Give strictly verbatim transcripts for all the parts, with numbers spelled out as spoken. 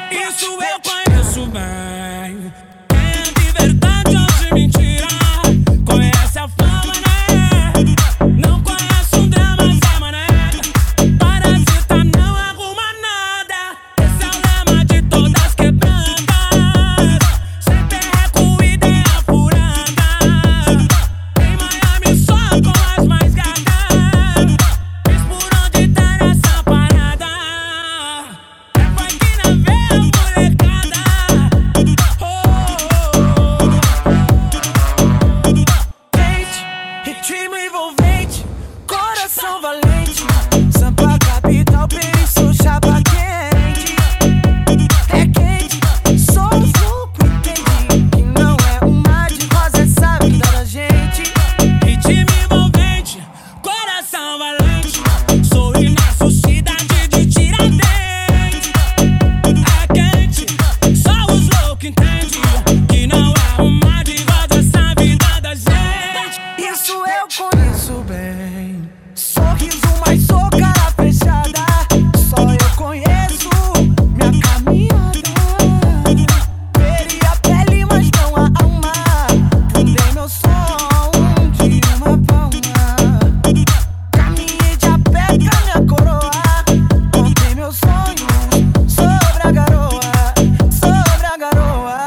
Isso eu conheço bem. Quem é de verdade ou de mentira conhece a fama, né? Não conhece um drama, Zé Mané. Parasita não arruma nada. Esse é o lema de todas quebrandas. Sem perreco, ideia furada. Em Miami só com as mais gatas. Diz por onde tá nessa parada. É funk na veia, molecada. Quente, ritmo envolvente, coração valente. Sampa capital, penso chapa quente. É quente, sou louco, entendi que não é um mar de rosa essa vida da gente. Ritmo envolvente, coração valente. Sou imerso, cidade de Tiradentes. É quente, só os loucos entendem que não é um mar de rosa essa vida da gente. Isso eu conheço bem. Sorriso, mas sou cara fechada. Só eu conheço minha caminhada. Feri a pele, mas não a alma. Fundei meu som de uma palma. Caminhei de a pé com a minha coroa. Contei meus sonhos sobre a garoa. Sobre a garoa.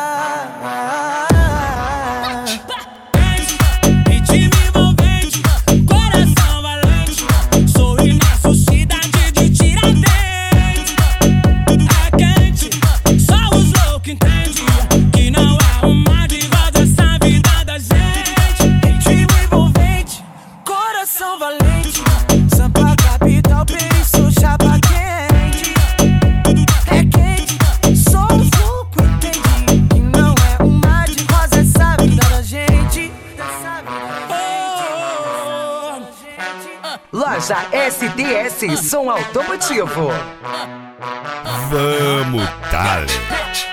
Ritmo envolvente, coração valente. Sou imerso, cidade de Tiradentes. É quente, só os loucos entendem que não é um mar de rosa essa vida da gente. Ritmo envolvente, coração valente. Sampa capital, penso chapa quente. É quente, só os loucos entendem que não é um mar de rosa essa vida da gente. Loja S T S Som Automotivo. Vamos, Dale.